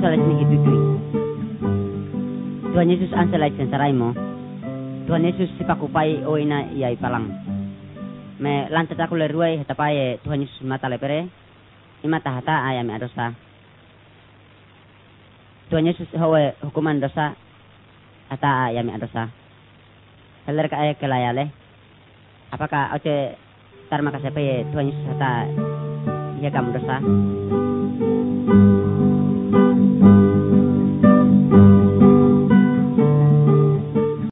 salah sini gitu. Tuhan Yesus anselai sensarai mo. Tuhan Yesus sipakupai o ina iai palang. Me lantat aku leruai hatapai Tuhan Yesus mata lepere. Imata hata ayami adosa. Tuhan Yesus hawe hukuman dosa hata ayami adosa. Kaler ka ay kelayale. Apakah oce tarma kasepe Tuhan Yesus hata iya kamu dosa?